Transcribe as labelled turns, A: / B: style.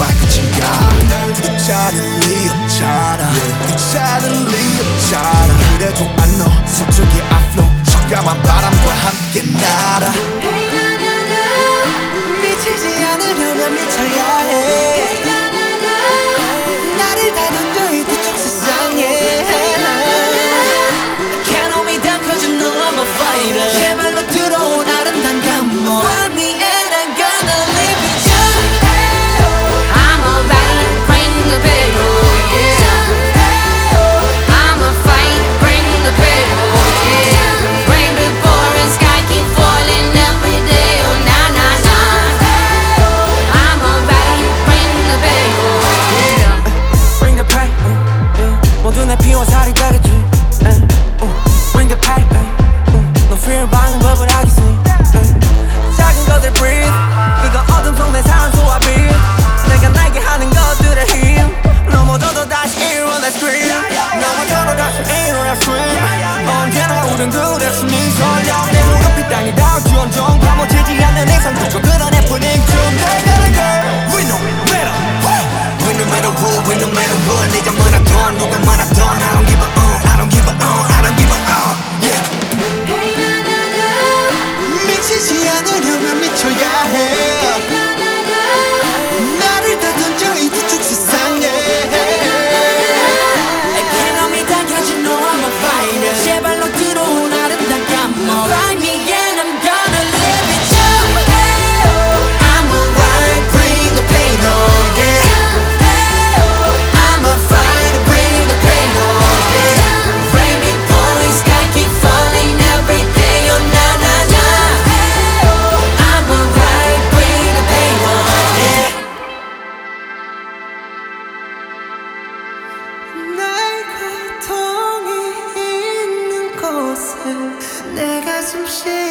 A: 끝인가. 괜찮은 리 없잖아, 괜찮은 리 없잖아. 그래도 안 너 서쪽의 앞로 깜깜한 바람과 함께 날아.
B: 미치지 않으려면 미쳐야 해. 나를 다 던져 이 뒤쪽 세상에. Can't hold me down cause you know I'm a fighter. 제발로 들어온 아름다운 감목. Find me and I'm gonna leave it you.
C: I'm alright, bring the payroll, yeah. I'm a fight, bring the payroll, yeah. Rain before and sky keep falling every day, oh na na na. I'm alright, bring the payroll, yeah.
B: Bring the pain, 모두 내 피와 살이 되겠지. Bring the pain, 너 fear 받는 법을 알겠어. 작은 것들 breathe, 이거 어둠 속 내 산소와 빛. 내가 날게 하는 것들의 힘. 넘어져도 다시 일어나 scream. 넘어져도 다시 일어나 swim. 언제나 우린 그대 숨이 설령 내 눈앞이 땅이 닿을지언정 파묻히지 않는 이상 그저 그런 해프닝 중. We no matter what, we no matter what, we no matter what. 네가 말하던 누가 말하던 I don't give a I don't give a I don't give a yeah. 미치지 않으려면 미쳐야 해. 나를 다 던져 이 뒤쪽 세상에. Can't hold me down cause you know I'm a fighter. 제발로 들어온 아름다운 감목. Find me and I'm gonna live it you. I'm alright, bring the pain on, yeah. I'm a fighter, bring the pain on, yeah. Rain be pouring, sky keep falling every day, oh na na na. I'm alright, bring the pain on, yeah. 나의 고통이 있는 곳에 내 가슴 시